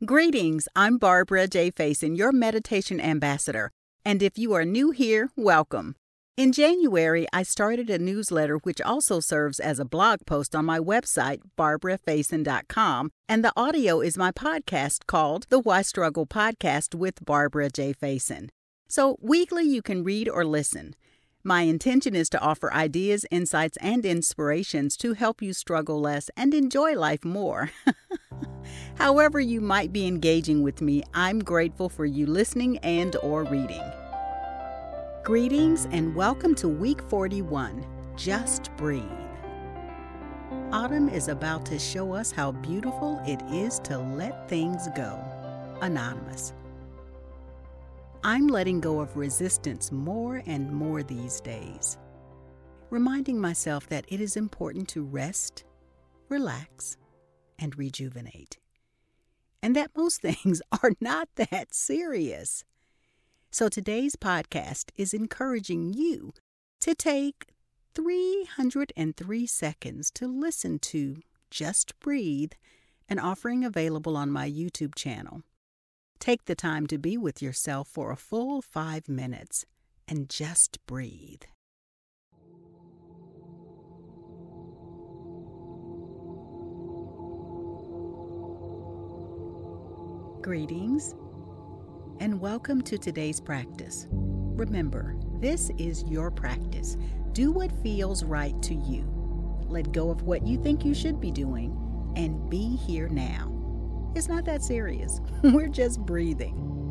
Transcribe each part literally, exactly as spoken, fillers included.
Greetings, I'm Barbara J. Faison, your meditation ambassador, and if you are new here, welcome. In January, I started a newsletter which also serves as a blog post on my website, barbara faison dot com, and the audio is my podcast called The Why Struggle Podcast with Barbara J. Faison. So weekly you can read or listen. My intention is to offer ideas, insights, and inspirations to help you struggle less and enjoy life more. However you might be engaging with me, I'm grateful for you listening and or reading. Greetings and welcome to week forty-one, Just Breathe. Autumn is about to show us how beautiful it is to let things go. Anonymous. I'm letting go of resistance more and more these days, reminding myself that it is important to rest, relax, and rejuvenate, and that most things are not that serious. So today's podcast is encouraging you to take three hundred three seconds to listen to Just Breathe, an offering available on my YouTube channel. Take the time to be with yourself for a full five minutes and just breathe. Greetings and welcome to today's practice. Remember, this is your practice. Do what feels right to you. Let go of what you think you should be doing and be here now. It's not that serious. We're just breathing.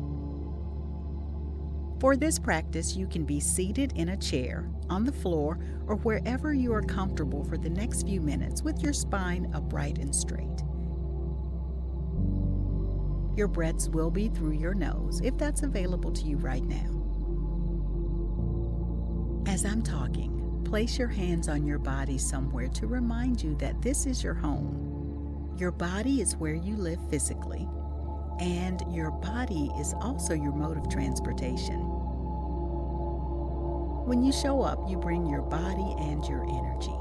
For this practice, you can be seated in a chair, on the floor, or wherever you are comfortable for the next few minutes with your spine upright and straight. Your breaths will be through your nose, if that's available to you right now. As I'm talking, place your hands on your body somewhere to remind you that this is your home. Your body is where you live physically, and your body is also your mode of transportation. When you show up, you bring your body and your energy.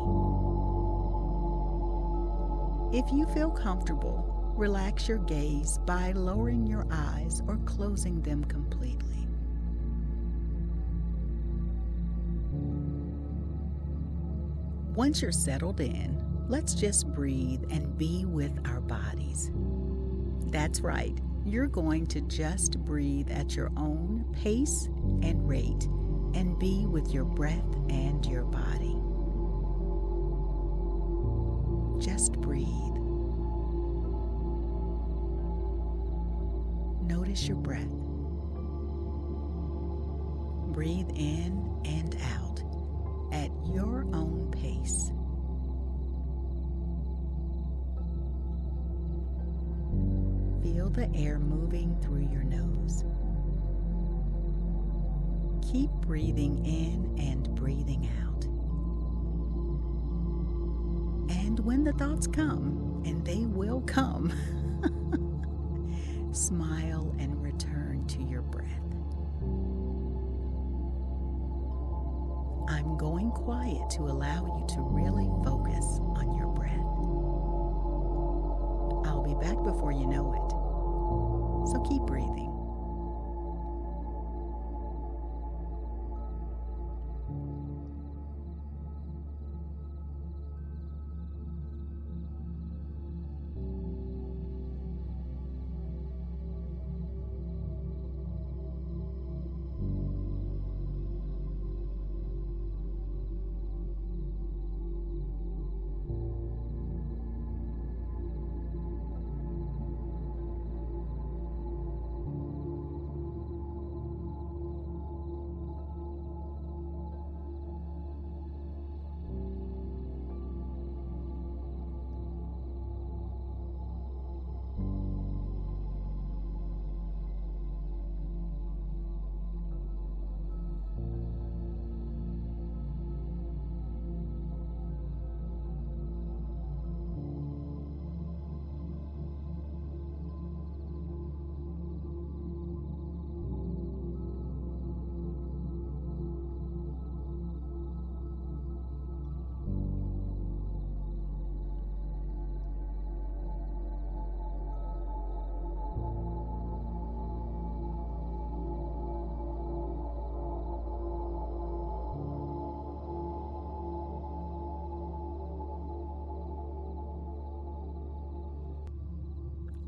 If you feel comfortable, relax your gaze by lowering your eyes or closing them completely. Once you're settled in, let's just breathe and be with our bodies. That's right, you're going to just breathe at your own pace and rate and be with your breath and your body. Just breathe. Notice your breath. Breathe in and out at your own pace. Feel the air moving through your nose. Keep breathing in and breathing out. And when the thoughts come, and they will come, smile and return to your breath. I'm going quiet to allow you to really focus on your breath. I'll be back before you know it. So keep breathing.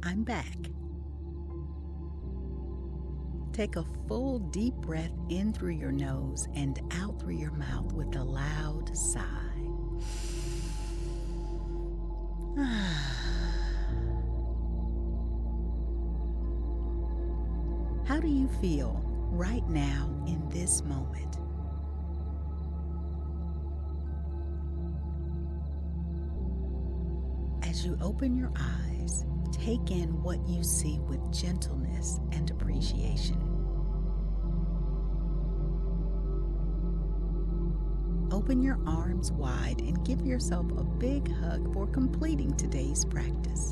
I'm back. Take a full deep breath in through your nose and out through your mouth with a loud sigh. How do you feel right now in this moment? As you open your eyes, take in what you see with gentleness and appreciation. Open your arms wide and give yourself a big hug for completing today's practice.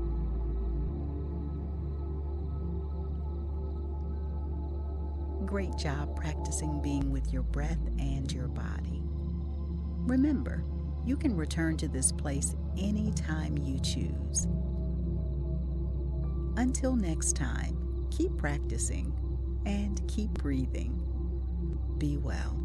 Great job practicing being with your breath and your body. Remember, you can return to this place anytime you choose. Until next time, keep practicing and keep breathing. Be well.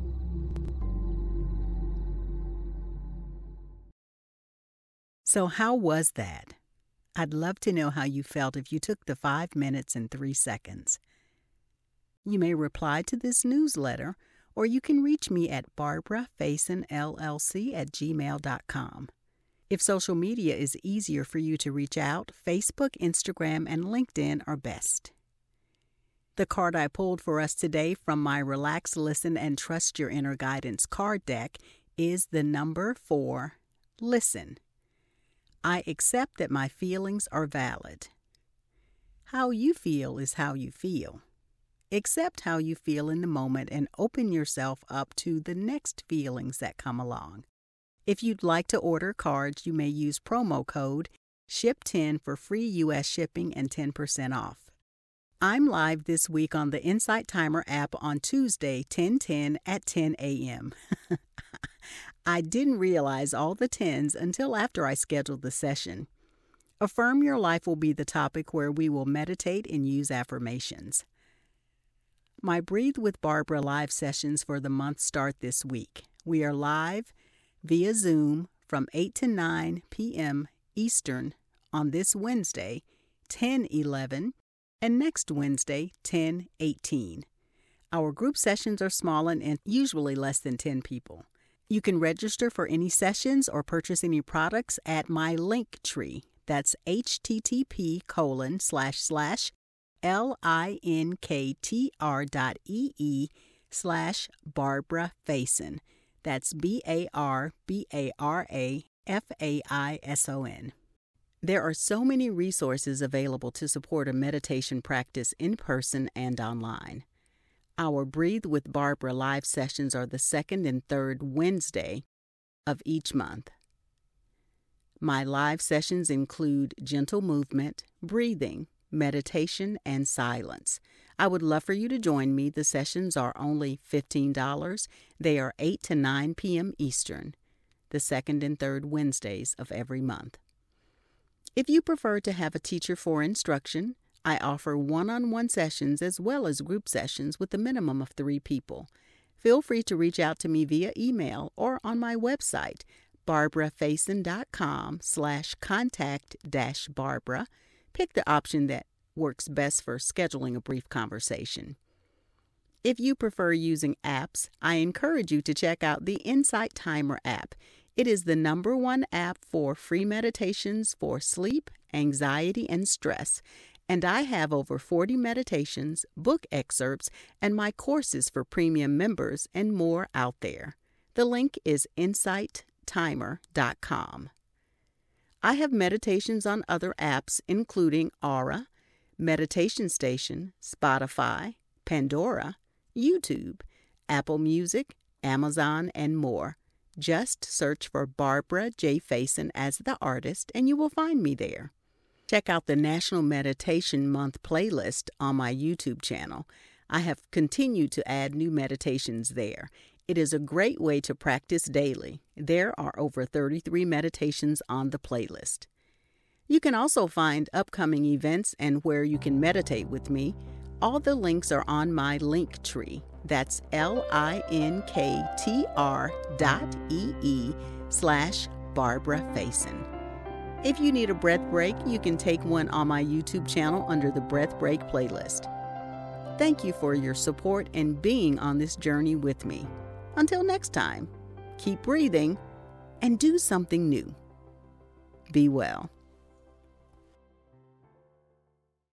So how was that? I'd love to know how you felt if you took the five minutes and three seconds. You may reply to this newsletter, or you can reach me at barbara faison l l c at gmail dot com. If social media is easier for you to reach out, Facebook, Instagram, and LinkedIn are best. The card I pulled for us today from my Relax, Listen, and Trust Your Inner Guidance card deck is the number four, Listen. I accept that my feelings are valid. How you feel is how you feel. Accept how you feel in the moment and open yourself up to the next feelings that come along. If you'd like to order cards, you may use promo code ship ten for free U S shipping and ten percent off. I'm live this week on the Insight Timer app on Tuesday, ten ten at ten a.m. I didn't realize all the tens until after I scheduled the session. Affirm Your Life will be the topic where we will meditate and use affirmations. My Breathe with Barbara live sessions for the month start this week. We are live via Zoom from eight to nine p.m. Eastern on this Wednesday, ten eleven, and next Wednesday, ten eighteen. Our group sessions are small and usually less than ten people. You can register for any sessions or purchase any products at my link tree. That's http colon slash slash linktr dot ee slash Barbara Faison. That's B A R B A R A F A I S O N. There are so many resources available to support a meditation practice in person and online. Our Breathe with Barbara live sessions are the second and third Wednesday of each month. My live sessions include gentle movement, breathing, meditation, and silence. I would love for you to join me. The sessions are only fifteen dollars. They are eight to nine p.m. Eastern, the second and third Wednesdays of every month. If you prefer to have a teacher for instruction, I offer one-on-one sessions as well as group sessions with a minimum of three people. Feel free to reach out to me via email or on my website, barbarafaison.com slash contact dash Barbara. Pick the option that works best for scheduling a brief conversation. If you prefer using apps, I encourage you to check out the Insight Timer app. It is the number one app for free meditations for sleep, anxiety, and stress. And I have over forty meditations, book excerpts, and my courses for premium members and more out there. The link is insight timer dot com. I have meditations on other apps including Aura, Meditation Station, Spotify, Pandora, YouTube, Apple Music, Amazon, and more. Just search for Barbara J. Faison as the artist and you will find me there. Check out the National Meditation Month playlist on my YouTube channel. I have continued to add new meditations there. It is a great way to practice daily. There are over thirty-three meditations on the playlist. You can also find upcoming events and where you can meditate with me. All the links are on my link tree. That's linktr dot ee slash Barbara Faison. If you need a breath break, you can take one on my YouTube channel under the Breath Break playlist. Thank you for your support and being on this journey with me. Until next time, keep breathing and do something new. Be well.